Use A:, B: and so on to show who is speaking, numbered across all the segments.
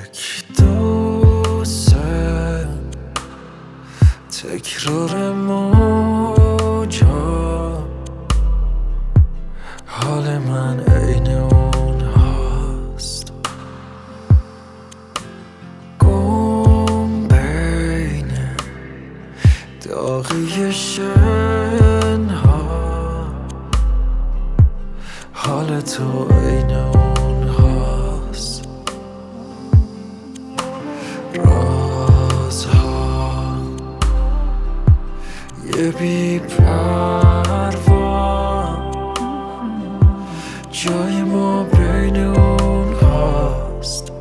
A: یک دو سه تکرار موجا حال من عین اون هاست گم بین داغی شنها حال تو عین اون هاست رازها یه بی پروا جای ما بین اون هاست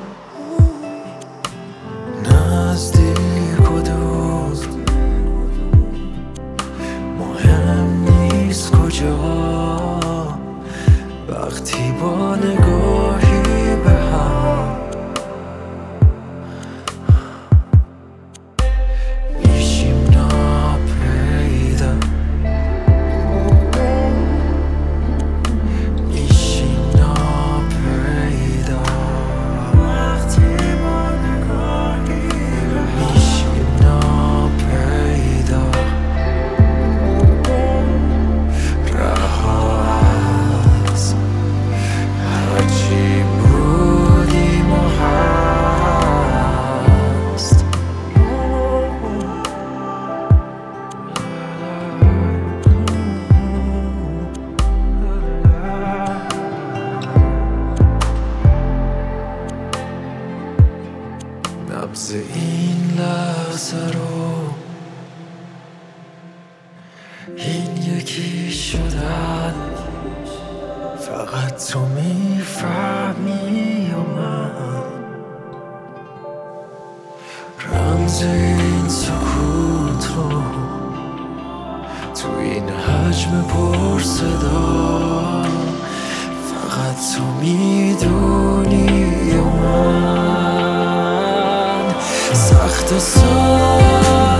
A: نزدیک و دور مهم نیست کجا وقتی با نگاهی به هم میشیم ناپیدا میشیم ناپیدا وقتی با نگاهی به هم میشیم ناپیدا رها از هرچی بودیم و هست نبض این لحظه رو این یکی شدن فقط تو میفهمی و من رمز این سکوت رو تو این حجم پر صدا فقط تو میدونی و من سخت و سخت